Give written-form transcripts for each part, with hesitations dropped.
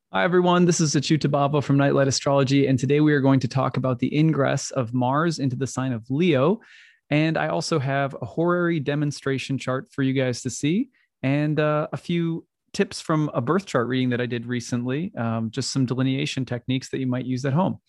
Hi, everyone. This is Achyuta Bhava from Nightlight Astrology, and today we are going to talk about the ingress of Mars into the sign of Leo. And I also have a horary demonstration chart for you guys to see, and a few tips from a birth chart reading that I did recently, just some delineation techniques that you might use at home.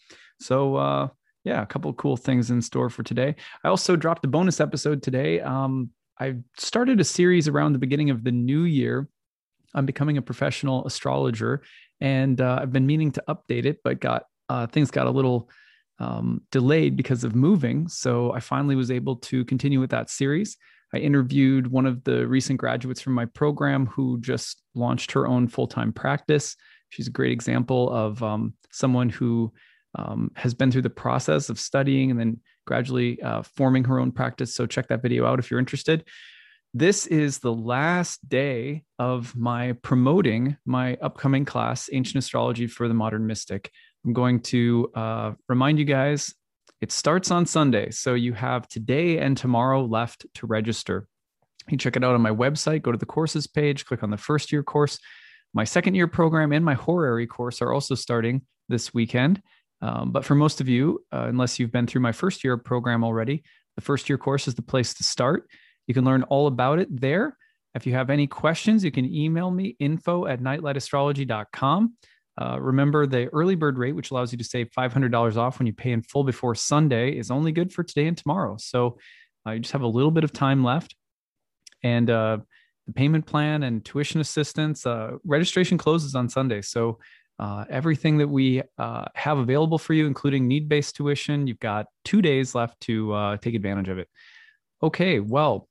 So, a couple of cool things in store for today. I also dropped a bonus episode today. I started a series around the beginning of the new year. I'm becoming a professional astrologer, and I've been meaning to update it, but got things got a little delayed because of moving. So I finally was able to continue with that series. I interviewed one of the recent graduates from my program who just launched her own full-time practice. She's a great example of someone who has been through the process of studying and then gradually forming her own practice. So check that video out if you're interested. This is the last day of my promoting my upcoming class, Ancient Astrology for the Modern Mystic. I'm going to remind you guys it starts on Sunday. So you have today and tomorrow left to register. You check it out on my website, go to the courses page, click on the first year course. My second year program and my horary course are also starting this weekend. But for most of you, unless you've been through my first year program already, the first year course is the place to start. You can learn all about it there. If you have any questions, you can email me info@nightlightastrology.com. Remember, the early bird rate, which allows you to save $500 off when you pay in full before Sunday, is only good for today and tomorrow. So you just have a little bit of time left. And the payment plan and tuition assistance, registration closes on Sunday. So everything that we have available for you, including need-based tuition, you've got 2 days left to take advantage of it. Okay, well,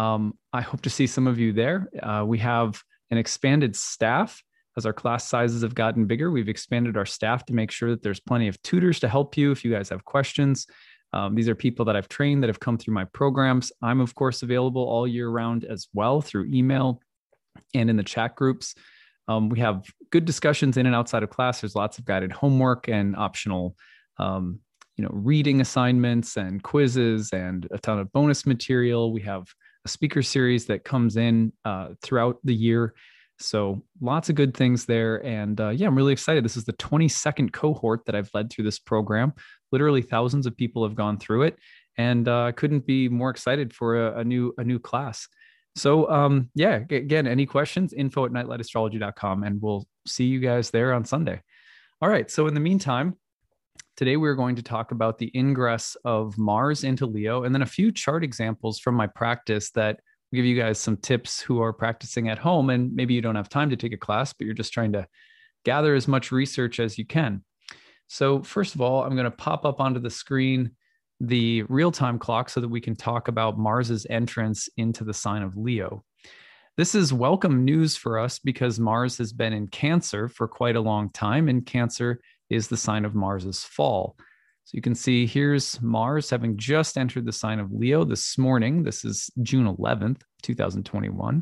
I hope to see some of you there. We have an expanded staff as our class sizes have gotten bigger. We've expanded our staff to make sure that there's plenty of tutors to help you if you guys have questions. These are people that I've trained that have come through my programs. I'm, of course, available all year round as well through email and in the chat groups. We have good discussions in and outside of class. There's lots of guided homework and optional reading assignments and quizzes and a ton of bonus material. We have a speaker series that comes in throughout the year. So lots of good things there. And I'm really excited. This is the 22nd cohort that I've led through this program. Literally thousands of people have gone through it. And I couldn't be more excited for a new class. So again, any questions, info@nightlightastrology.com, and we'll see you guys there on Sunday. All right. So in the meantime, today, we're going to talk about the ingress of Mars into Leo, and then a few chart examples from my practice that will give you guys some tips who are practicing at home. And maybe you don't have time to take a class, but you're just trying to gather as much research as you can. So first of all, I'm going to pop up onto the screen the real-time clock so that we can talk about Mars's entrance into the sign of Leo. This is welcome news for us because Mars has been in Cancer for quite a long time, and Cancer is the sign of Mars's fall. So you can see here's Mars having just entered the sign of Leo this morning. This is June 11th, 2021.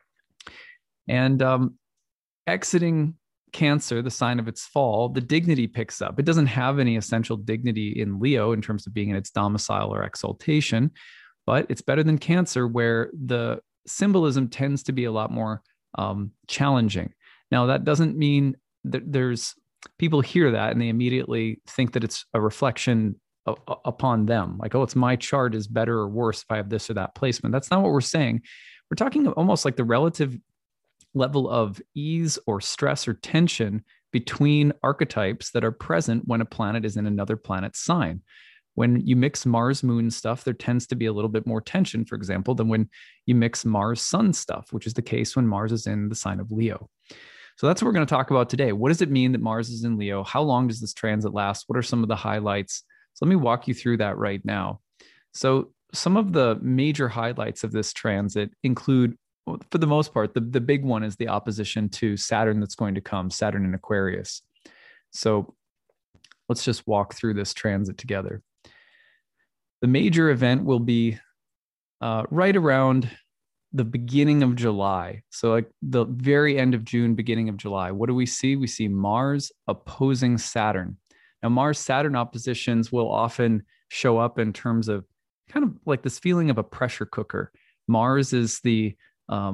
And exiting Cancer, the sign of its fall, the dignity picks up. It doesn't have any essential dignity in Leo in terms of being in its domicile or exaltation, but it's better than Cancer, where the symbolism tends to be a lot more challenging. Now, that doesn't mean that there's people hear that and they immediately think that it's a reflection upon them. Like, oh, it's my chart is better or worse if I have this or that placement. That's not what we're saying. We're talking almost like the relative level of ease or stress or tension between archetypes that are present when a planet is in another planet's sign. When you mix Mars moon stuff, there tends to be a little bit more tension, for example, than when you mix Mars sun stuff, which is the case when Mars is in the sign of Leo. So that's what we're going to talk about today. What does it mean that Mars is in Leo? How long does this transit last? What are some of the highlights? So let me walk you through that right now. So some of the major highlights of this transit include, for the most part, the big one is the opposition to Saturn that's going to come, Saturn in Aquarius. So let's just walk through this transit together. The major event will be right around the beginning of July. So like the very end of June, beginning of July. What do we see? We see Mars opposing Saturn. Now, Mars-Saturn oppositions will often show up in terms of kind of like this feeling of a pressure cooker. Mars is the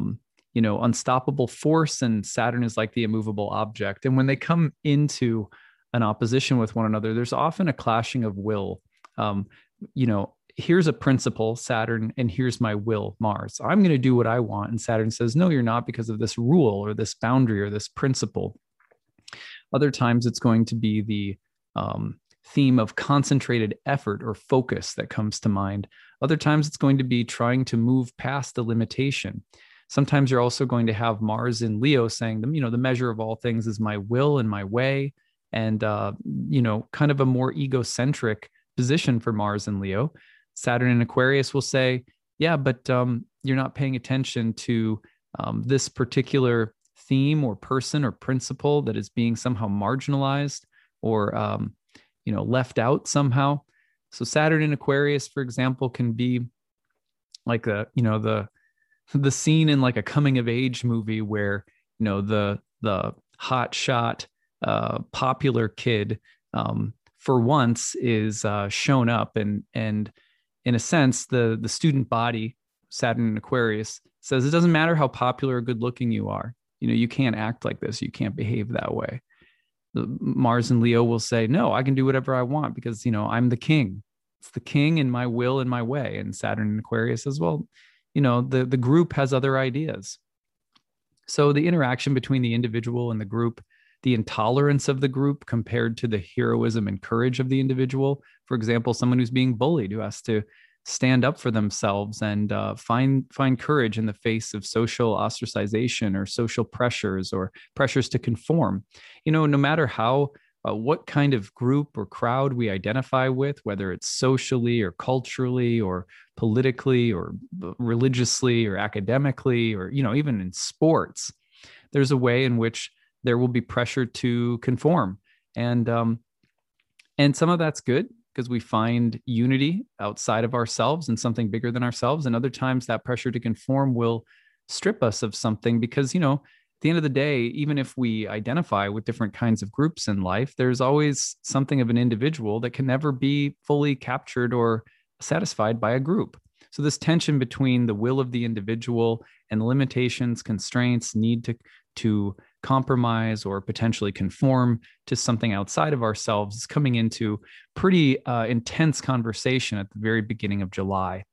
unstoppable force, and Saturn is like the immovable object. And when they come into an opposition with one another, there's often a clashing of will. Um, Here's a principle, Saturn, and here's my will, Mars. I'm going to do what I want. And Saturn says, no, you're not, because of this rule or this boundary or this principle. Other times it's going to be the theme of concentrated effort or focus that comes to mind. Other times it's going to be trying to move past the limitation. Sometimes you're also going to have Mars in Leo saying, the measure of all things is my will and my way. And, kind of a more egocentric position for Mars in Leo. Saturn in Aquarius will say, yeah, but you're not paying attention to this particular theme or person or principle that is being somehow marginalized or, left out somehow. So Saturn in Aquarius, for example, can be like the scene in like a coming of age movie where, the hot shot popular kid for once is shown up, and in a sense, the student body, Saturn in Aquarius, says it doesn't matter how popular or good looking you are. You can't act like this. You can't behave that way. Mars and Leo will say, no, I can do whatever I want because, I'm the king. It's the king in my will and my way. And Saturn in Aquarius says, well, the group has other ideas. So the interaction between the individual and the group, the intolerance of the group compared to the heroism and courage of the individual. For example, someone who's being bullied, who has to stand up for themselves and find courage in the face of social ostracization or social pressures or pressures to conform. No matter how, what kind of group or crowd we identify with, whether it's socially or culturally or politically or religiously or academically or, even in sports, there's a way in which there will be pressure to conform. And some of that's good because we find unity outside of ourselves and something bigger than ourselves. And other times that pressure to conform will strip us of something because, at the end of the day, even if we identify with different kinds of groups in life, there's always something of an individual that can never be fully captured or satisfied by a group. So this tension between the will of the individual and limitations, constraints, need to compromise or potentially conform to something outside of ourselves is coming into pretty intense conversation at the very beginning of July.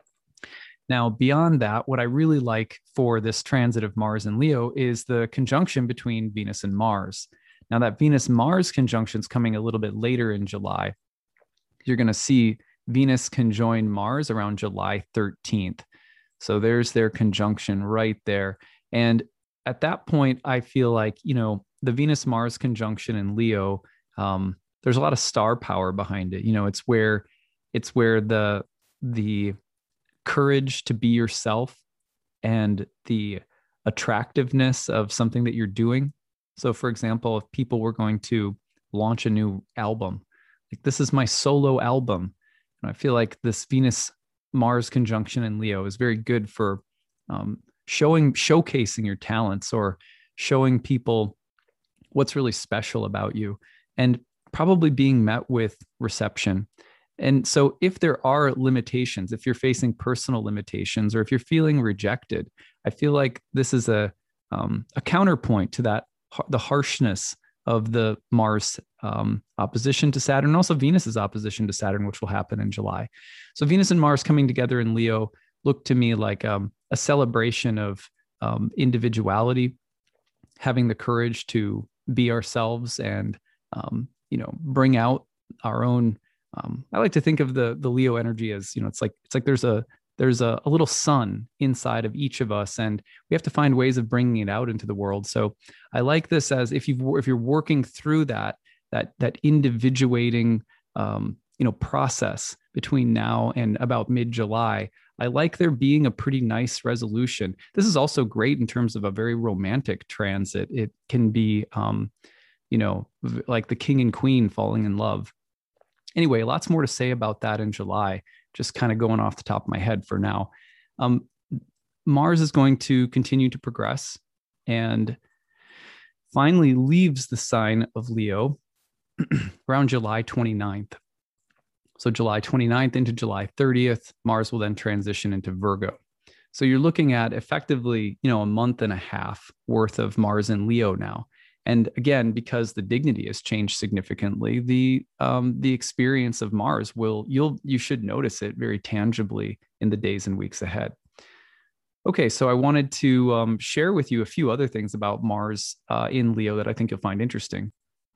Now, beyond that, what I really like for this transit of Mars and Leo is the conjunction between Venus and Mars. Now, that Venus-Mars conjunction is coming a little bit later in July. You're going to see Venus conjoin Mars around July 13th. So there's their conjunction right there. And at that point, I feel like, the Venus-Mars conjunction in Leo, there's a lot of star power behind it. It's where the courage to be yourself and the attractiveness of something that you're doing. So, for example, if people were going to launch a new album, like this is my solo album, and I feel like this Venus-Mars conjunction in Leo is very good for showcasing your talents or showing people what's really special about you and probably being met with reception. And so if there are limitations, if you're facing personal limitations or if you're feeling rejected, I feel like this is a counterpoint to that, the harshness of the Mars opposition to Saturn, and also Venus's opposition to Saturn, which will happen in July. So Venus and Mars coming together in Leo look to me like a celebration of individuality, having the courage to be ourselves and, bring out our own. I like to think of the Leo energy as, it's like there's a little sun inside of each of us, and we have to find ways of bringing it out into the world. So I like this as if you're working through that individuating, process between now and about mid-July. I like there being a pretty nice resolution. This is also great in terms of a very romantic transit. It can be, like the king and queen falling in love. Anyway, lots more to say about that in July, just kind of going off the top of my head for now. Mars is going to continue to progress and finally leaves the sign of Leo around July 29th. So July 29th into July 30th, Mars will then transition into Virgo. So you're looking at effectively, a month and a half worth of Mars in Leo now. And again, because the dignity has changed significantly, the experience of Mars you should notice it very tangibly in the days and weeks ahead. Okay, so I wanted to share with you a few other things about Mars in Leo that I think you'll find interesting.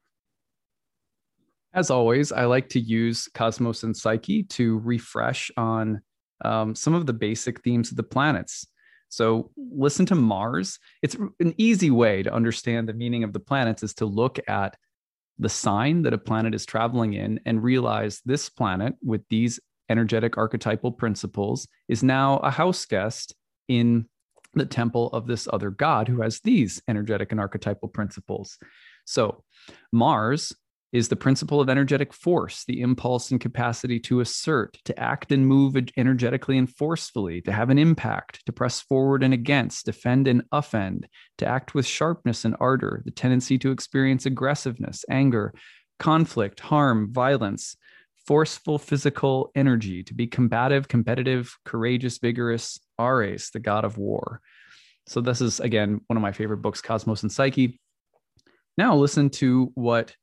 As always, I like to use Cosmos and Psyche to refresh on some of the basic themes of the planets. So listen to Mars. It's an easy way to understand the meaning of the planets is to look at the sign that a planet is traveling in and realize this planet with these energetic archetypal principles is now a house guest in the temple of this other god who has these energetic and archetypal principles. So Mars is the principle of energetic force, the impulse and capacity to assert, to act and move energetically and forcefully, to have an impact, to press forward and against, defend and offend, to act with sharpness and ardor, the tendency to experience aggressiveness, anger, conflict, harm, violence, forceful physical energy, to be combative, competitive, courageous, vigorous, Ares, the god of war. So this is, again, one of my favorite books, Cosmos and Psyche. Now listen to what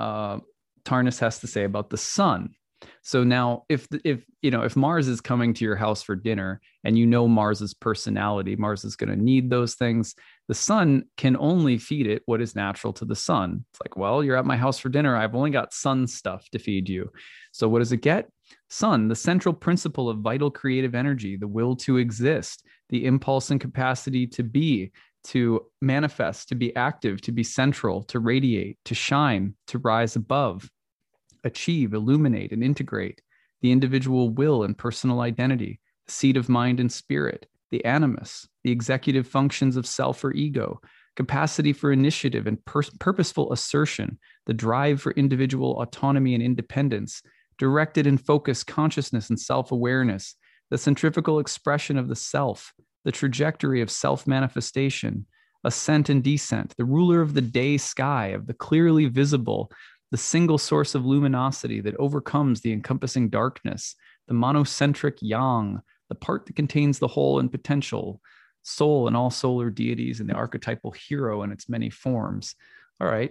Tarnas has to say about the sun. So now if Mars is coming to your house for dinner and Mars's personality, Mars is going to need those things. The sun can only feed it what is natural to the sun. It's like, well, you're at my house for dinner. I've only got sun stuff to feed you. So what does it get? Sun, the central principle of vital creative energy, the will to exist, the impulse and capacity to be, to manifest, to be active, to be central, to radiate, to shine, to rise above, achieve, illuminate, and integrate, the individual will and personal identity, the seat of mind and spirit, the animus, the executive functions of self or ego, capacity for initiative and purposeful assertion, the drive for individual autonomy and independence, directed and focused consciousness and self-awareness, the centrifugal expression of the self, the trajectory of self-manifestation, ascent and descent, the ruler of the day sky, of the clearly visible, the single source of luminosity that overcomes the encompassing darkness, the monocentric yang, the part that contains the whole and potential, soul and all solar deities, and the archetypal hero in its many forms. All right.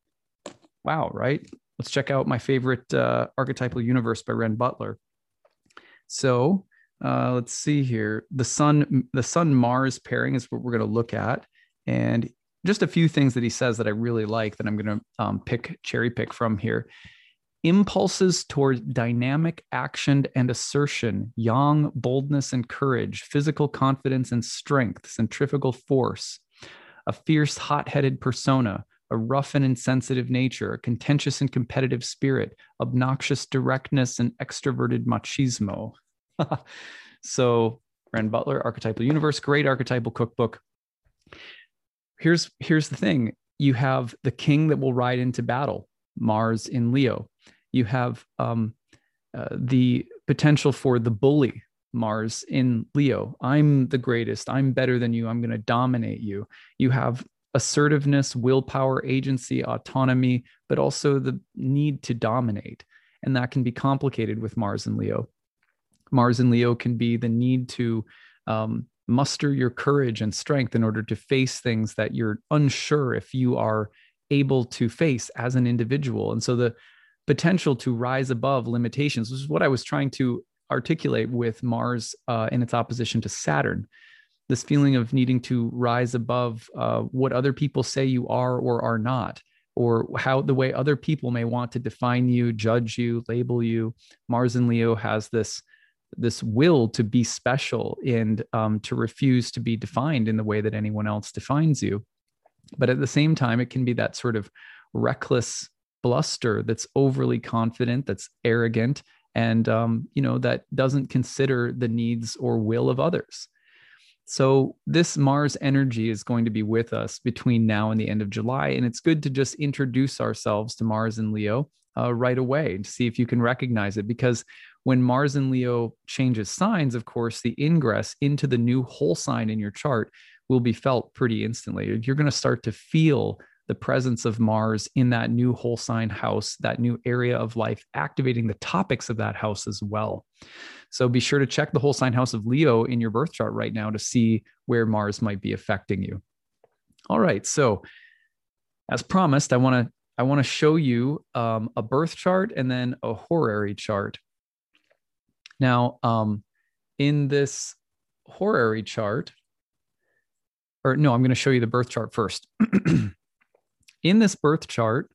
Wow, right? Let's check out my favorite archetypal universe by Ren Butler. So let's see here. The Sun Mars pairing is what we're going to look at. And just a few things that he says that I really like that I'm going to cherry pick from here. Impulses toward dynamic action and assertion, yang, boldness and courage, physical confidence and strength, centrifugal force, a fierce, hot-headed persona, a rough and insensitive nature, a contentious and competitive spirit, obnoxious directness and extroverted machismo. So Ren Butler, Archetypal Universe, great archetypal cookbook. Here's the thing. You have the king that will ride into battle, Mars in Leo. You have the potential for the bully, Mars in Leo. I'm the greatest. I'm better than you. I'm going to dominate you. You have assertiveness, willpower, agency, autonomy, but also the need to dominate. And that can be complicated with Mars in Leo. Mars in Leo can be the need to muster your courage and strength in order to face things that you're unsure if you are able to face as an individual. And so the potential to rise above limitations, which is what I was trying to articulate with Mars in its opposition to Saturn. This feeling of needing to rise above what other people say you are or are not, or how the way other people may want to define you, judge you, label you. Mars in Leo has this will to be special and to refuse to be defined in the way that anyone else defines you. But at the same time, it can be that sort of reckless bluster that's overly confident, that's arrogant, and that doesn't consider the needs or will of others. So this Mars energy is going to be with us between now and the end of July. And it's good to just introduce ourselves to Mars and Leo right away to see if you can recognize it. Because when Mars and Leo changes signs, of course, the ingress into the new whole sign in your chart will be felt pretty instantly. You're going to start to feel the presence of Mars in that new whole sign house, that new area of life, activating the topics of that house as well. So be sure to check the whole sign house of Leo in your birth chart right now to see where Mars might be affecting you. All right. So as promised, I want to show you a birth chart and then a horary chart. Now, in this horary chart, or no, I'm going to show you the birth chart first. In this birth chart,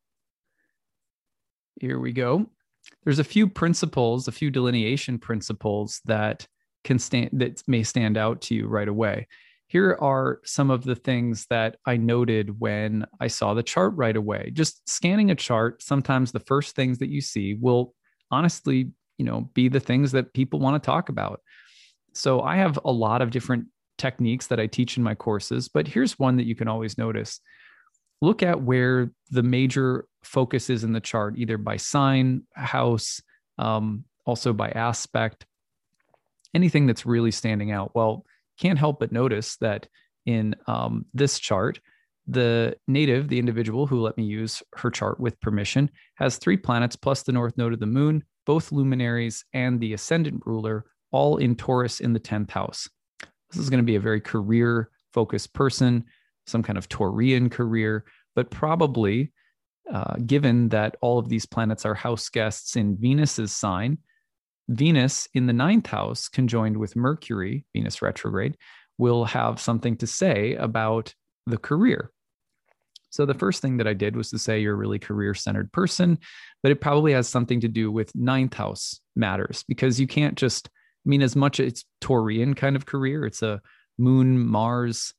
here we go. There's a few principles, a few delineation principles that may stand out to you right away. Here are some of the things that I noted when I saw the chart right away. Just scanning a chart, sometimes the first things that you see will honestly, be the things that people want to talk about. So I have a lot of different techniques that I teach in my courses, but here's one that you can always notice. Look at where the major focus is in the chart, either by sign, house, also by aspect, anything that's really standing out. Well, can't help but notice that in this chart, the individual who let me use her chart with permission, has 3 planets plus the north node of the moon, both luminaries and the ascendant ruler, all in Taurus in the 10th house. This is going to be a very career-focused person, some kind of Taurian career, but probably, given that all of these planets are house guests in Venus's sign, Venus in the 9th house, conjoined with Mercury, Venus retrograde, will have something to say about the career. So the first thing that I did was to say you're a really career-centered person, but it probably has something to do with 9th house matters, because you can't just, as much as it's Taurian kind of career, it's a moon, Mars,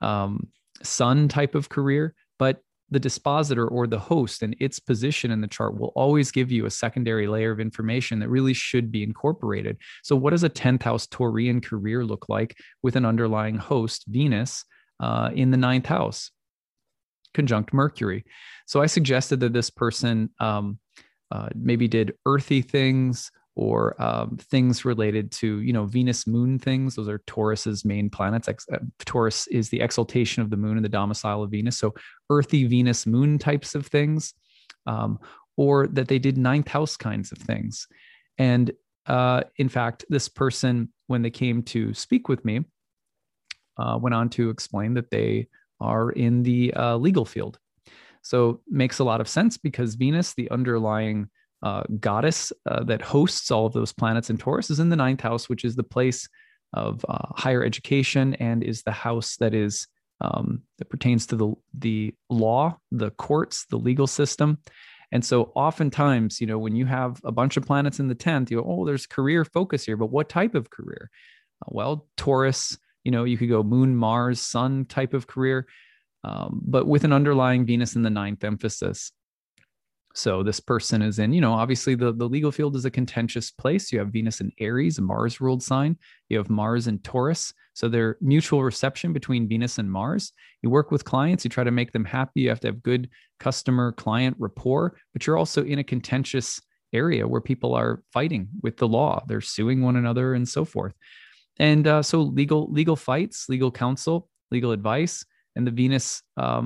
sun type of career, but the dispositor or the host and its position in the chart will always give you a secondary layer of information that really should be incorporated. So what does a 10th house Taurian career look like with an underlying host, Venus, in the 9th house, conjunct Mercury? So I suggested that this person maybe did earthy things, or things related to, Venus moon things. Those are Taurus's main planets. Taurus is the exaltation of the moon and the domicile of Venus. So earthy Venus moon types of things, or that they did 9th house kinds of things. And in fact, this person, when they came to speak with me, went on to explain that they are in the legal field. So makes a lot of sense, because Venus, the underlying goddess that hosts all of those planets in Taurus, is in the 9th house, which is the place of higher education, and is the house that is that pertains to the law, the courts, the legal system. And so oftentimes, when you have a bunch of planets in the 10th, you go, oh, there's career focus here, but what type of career? Well, Taurus, you could go moon, Mars, sun type of career, but with an underlying Venus in the 9th emphasis. So this person is in, obviously the legal field is a contentious place. You have Venus in Aries, a Mars ruled sign. You have Mars in Taurus. So there's mutual reception between Venus and Mars. You work with clients, you try to make them happy. You have to have good customer client rapport, but you're also in a contentious area where people are fighting with the law. They're suing one another and so forth. And so legal fights, legal counsel, legal advice, and the Venus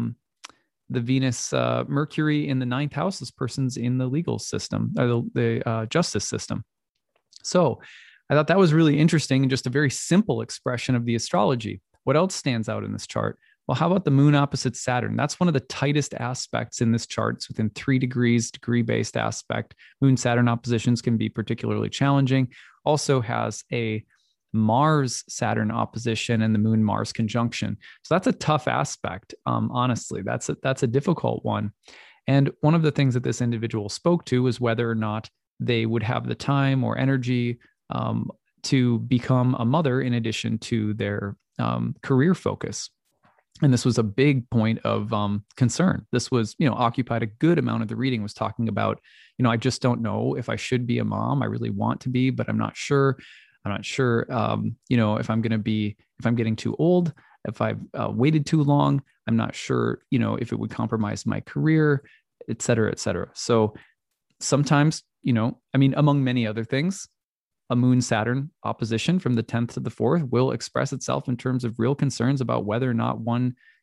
Mercury in the 9th house, this person's in the legal system, or the justice system. So I thought that was really interesting, and just a very simple expression of the astrology. What else stands out in this chart? Well, how about the moon opposite Saturn? That's one of the tightest aspects in this chart. It's within 3 degrees, degree-based aspect. Moon-Saturn oppositions can be particularly challenging. Also has a Mars-Saturn opposition and the Moon-Mars conjunction. So that's a tough aspect, honestly. That's a difficult one. And one of the things that this individual spoke to was whether or not they would have the time or energy to become a mother in addition to their career focus. And this was a big point of concern. This was, occupied a good amount of the reading, was talking about, I just don't know if I should be a mom. I really want to be, but I'm not sure. I'm not sure, if I'm getting too old, if I've waited too long. I'm not sure, if it would compromise my career, et cetera, et cetera. So sometimes, among many other things, a Moon-Saturn opposition from the 10th to the 4th will express itself in terms of real concerns about whether or not one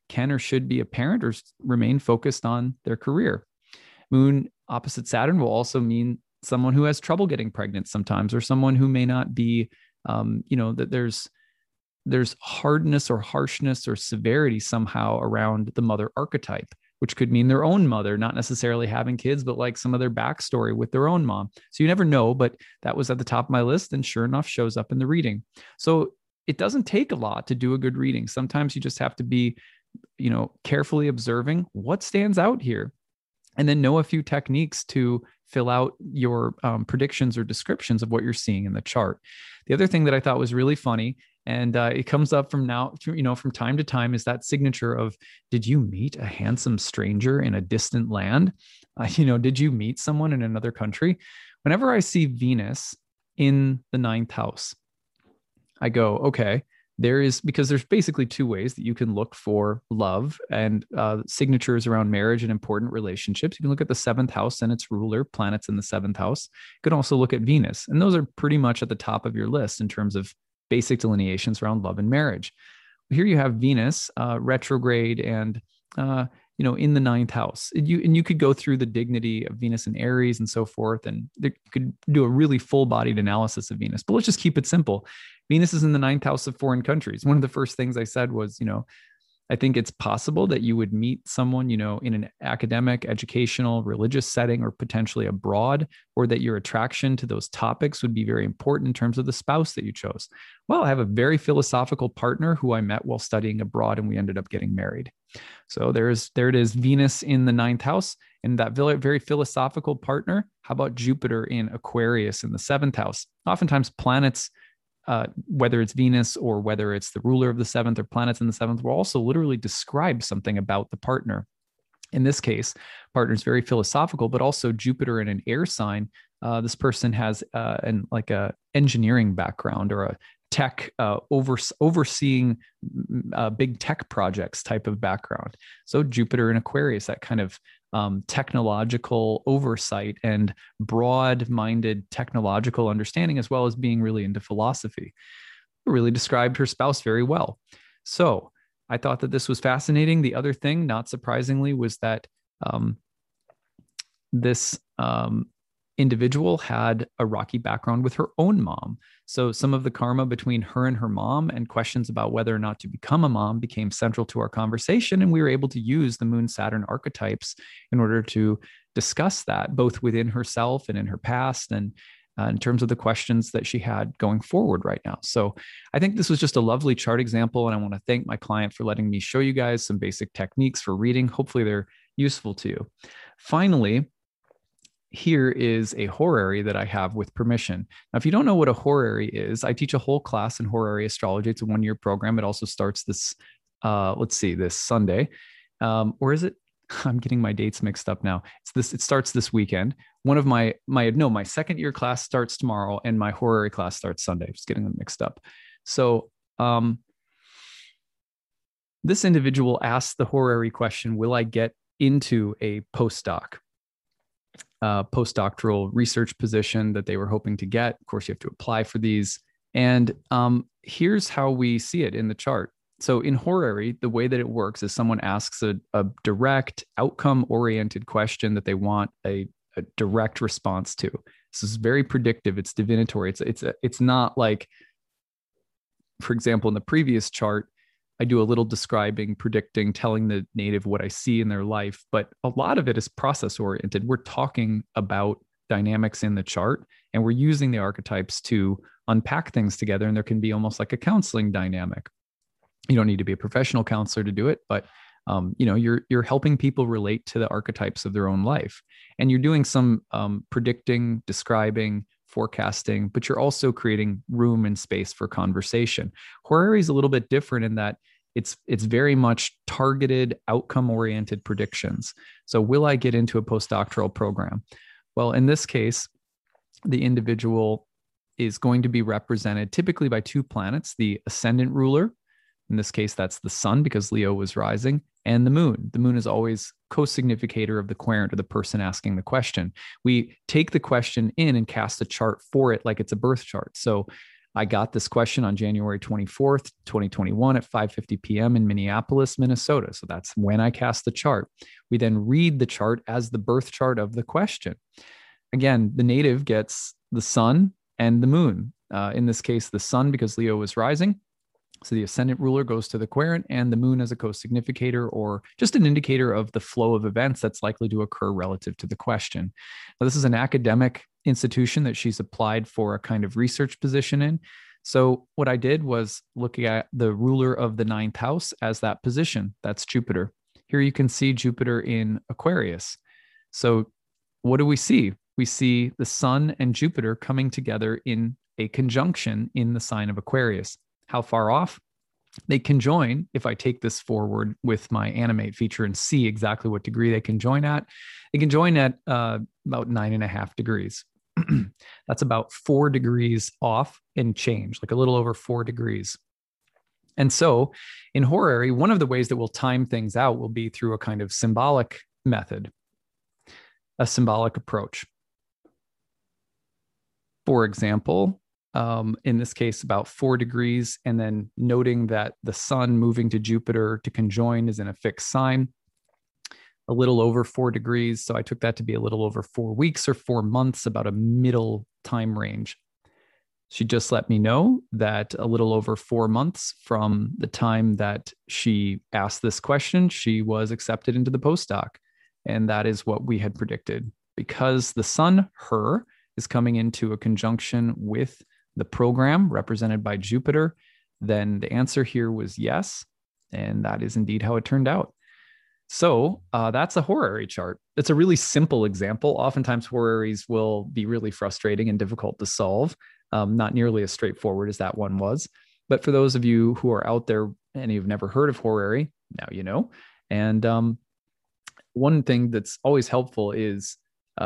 can or should be a parent or remain focused on their career. Moon opposite Saturn will also mean someone who has trouble getting pregnant sometimes, or someone who may not be, that there's hardness or harshness or severity somehow around the mother archetype, which could mean their own mother, not necessarily having kids, but like some of their backstory with their own mom. So you never know, but that was at the top of my list and sure enough shows up in the reading. So it doesn't take a lot to do a good reading. Sometimes you just have to be, carefully observing what stands out here, and then know a few techniques to fill out your predictions or descriptions of what you're seeing in the chart. The other thing that I thought was really funny, and it comes up from time to time, is that signature of, did you meet a handsome stranger in a distant land? Did you meet someone in another country? Whenever I see Venus in the ninth house, I go, okay, because there's basically two ways that you can look for love and signatures around marriage and important relationships. You can look at the seventh house and its ruler, planets in the seventh house. You can also look at Venus, and those are pretty much at the top of your list in terms of basic delineations around love and marriage. Here you have Venus retrograde and in the ninth house. You could go through the dignity of Venus and Aries and so forth, and you could do a really full-bodied analysis of Venus. But let's just keep it simple. Venus is in the ninth house of foreign countries. One of the first things I said was, I think it's possible that you would meet someone, in an academic, educational, religious setting, or potentially abroad, or that your attraction to those topics would be very important in terms of the spouse that you chose. Well, I have a very philosophical partner who I met while studying abroad, and we ended up getting married. So there it is, Venus in the ninth house, and that very philosophical partner. How about Jupiter in Aquarius in the seventh house? Oftentimes planets, whether it's Venus or whether it's the ruler of the seventh or planets in the seventh, will also literally describe something about the partner. In this case, partner is very philosophical, but also Jupiter in an air sign. This person has a engineering background or a tech overseeing big tech projects type of background. So Jupiter in Aquarius, that kind of technological oversight and broad-minded technological understanding, as well as being really into philosophy. Really described her spouse very well. So I thought that this was fascinating. The other thing, not surprisingly, was that this individual had a rocky background with her own mom. So some of the karma between her and her mom and questions about whether or not to become a mom became central to our conversation. And we were able to use the Moon Saturn archetypes in order to discuss that, both within herself and in her past, and in terms of the questions that she had going forward right now. So I think this was just a lovely chart example. And I want to thank my client for letting me show you guys some basic techniques for reading. Hopefully they're useful to you. Finally, here is a horary that I have with permission. Now, if you don't know what a horary is, I teach a whole class in horary astrology. It's a one-year program. It also starts this Sunday. Or is it? I'm getting my dates mixed up now. It starts this weekend. One of my second year class starts tomorrow, and my horary class starts Sunday. Just getting them mixed up. So this individual asked the horary question, will I get into a postdoctoral research position that they were hoping to get? Of course, you have to apply for these. And here's how we see it in the chart. So in horary, the way that it works is someone asks a direct, outcome-oriented question that they want a direct response to. This is very predictive. It's divinatory. It's not like, for example, in the previous chart, I do a little describing, predicting, telling the native what I see in their life, but a lot of it is process oriented. We're talking about dynamics in the chart, and we're using the archetypes to unpack things together. And there can be almost like a counseling dynamic. You don't need to be a professional counselor to do it, but you're helping people relate to the archetypes of their own life, and you're doing some predicting, describing, forecasting, but you're also creating room and space for conversation. Horary is a little bit different in that it's very much targeted, outcome-oriented predictions. So will I get into a postdoctoral program? Well, in this case, the individual is going to be represented typically by two planets, the ascendant ruler. In this case, that's the sun, because Leo was rising, and the moon. The moon is always co-significator of the querent, or the person asking the question. We take the question in and cast a chart for it like it's a birth chart. So I got this question on January 24th, 2021 at 5:50 p.m. in Minneapolis, Minnesota. So that's when I cast the chart. We then read the chart as the birth chart of the question. Again, the native gets the sun and the moon. In this case, the sun because Leo was rising. So the ascendant ruler goes to the querent, and the moon as a co-significator, or just an indicator of the flow of events that's likely to occur relative to the question. Now, this is an academic institution that she's applied for a kind of research position in. So what I did was look at the ruler of the ninth house as that position. That's Jupiter. Here you can see Jupiter in Aquarius. So what do we see? We see the sun and Jupiter coming together in a conjunction in the sign of Aquarius. How far off? They conjoin, if I take this forward with my animate feature and see exactly what degree they can join at, they can join at about 9.5 degrees. That's about 4 degrees off and change, like a little over 4 degrees. And so in horary, one of the ways that we'll time things out will be through a kind of symbolic method, a symbolic approach. For example, in this case, about 4 degrees, and then noting that the sun moving to Jupiter to conjoin is in a fixed sign, a little over 4 degrees. So I took that to be a little over 4 weeks or 4 months, about a middle time range. She just let me know that a little over 4 months from the time that she asked this question, she was accepted into the postdoc. And that is what we had predicted. Because the sun, her, is coming into a conjunction with the program represented by Jupiter, then the answer here was yes. And that is indeed how it turned out. So that's a horary chart. It's a really simple example. Oftentimes horaries will be really frustrating and difficult to solve. Not nearly as straightforward as that one was. But for those of you who are out there and you've never heard of horary, now you know. And one thing that's always helpful is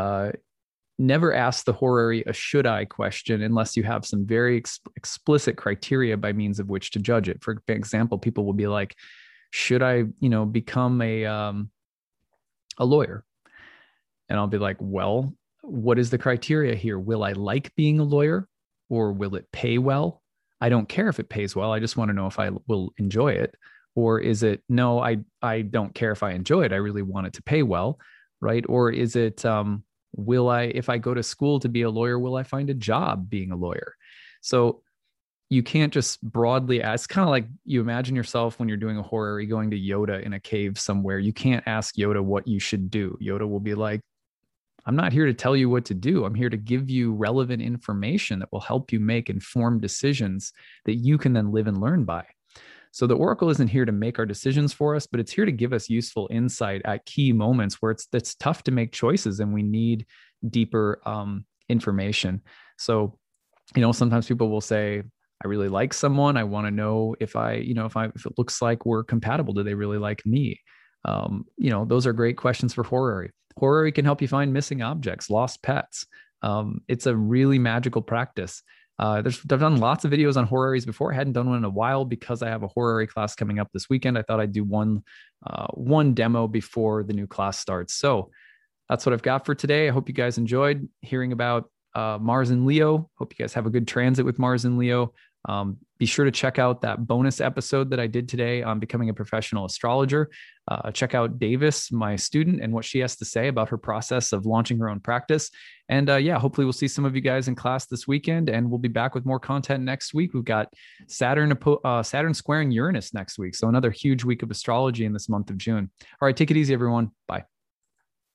never ask the horary a should I question unless you have some very explicit criteria by means of which to judge it. For example, people will be like, should I, become a lawyer? And I'll be like, well, what is the criteria here? Will I like being a lawyer, or will it pay well? I don't care if it pays well. I just want to know if I will enjoy it. Or is it, no, I don't care if I enjoy it. I really want it to pay well, right? Or is it, if I go to school to be a lawyer, will I find a job being a lawyer? So you can't just broadly ask. It's kind of like you imagine yourself when you're doing a horary going to Yoda in a cave somewhere. You can't ask Yoda what you should do. Yoda will be like, I'm not here to tell you what to do. I'm here to give you relevant information that will help you make informed decisions that you can then live and learn by. So the oracle isn't here to make our decisions for us, but it's here to give us useful insight at key moments where it's tough to make choices and we need deeper information. So, sometimes people will say, I really like someone. I want to know if it looks like we're compatible. Do they really like me? Those are great questions for horary. Horary can help you find missing objects, lost pets. It's a really magical practice. I've done lots of videos on horaries before. I hadn't done one in a while because I have a horary class coming up this weekend. I thought I'd do one demo before the new class starts. So that's what I've got for today. I hope you guys enjoyed hearing about Mars and Leo. Hope you guys have a good transit with Mars and Leo. Be sure to check out that bonus episode that I did today on becoming a professional astrologer. Check out Davis, my student, and what she has to say about her process of launching her own practice. And hopefully we'll see some of you guys in class this weekend, and we'll be back with more content next week. We've got Saturn squaring Uranus next week. So another huge week of astrology in this month of June. All right, take it easy, everyone. Bye.